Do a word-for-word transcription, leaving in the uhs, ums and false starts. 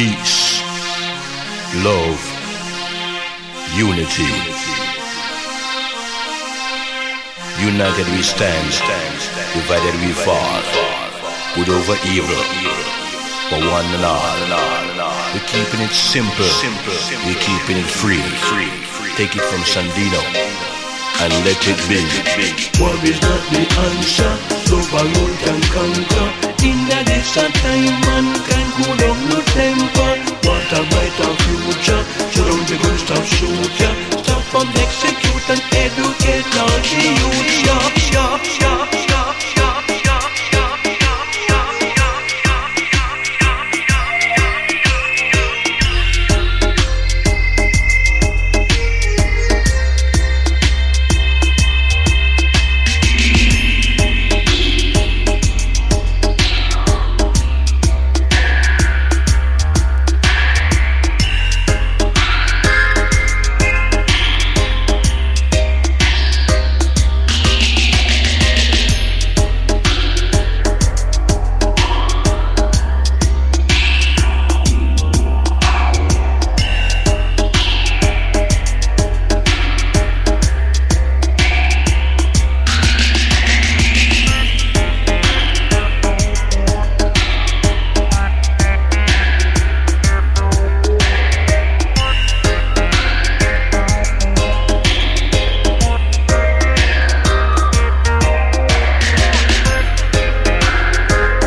peace, love, unity. United we stand, divided we fall. Good over evil, for one and all. We're keeping it simple, we're keeping it free. Take it from Sandino and let it be. War is not the answer, so alone can conquer. In the distant time, mankind cool down no temper. What a brighter future, show down the gun, stop shoot ya. Stop and execute and educate all the youth, yeah, yeah.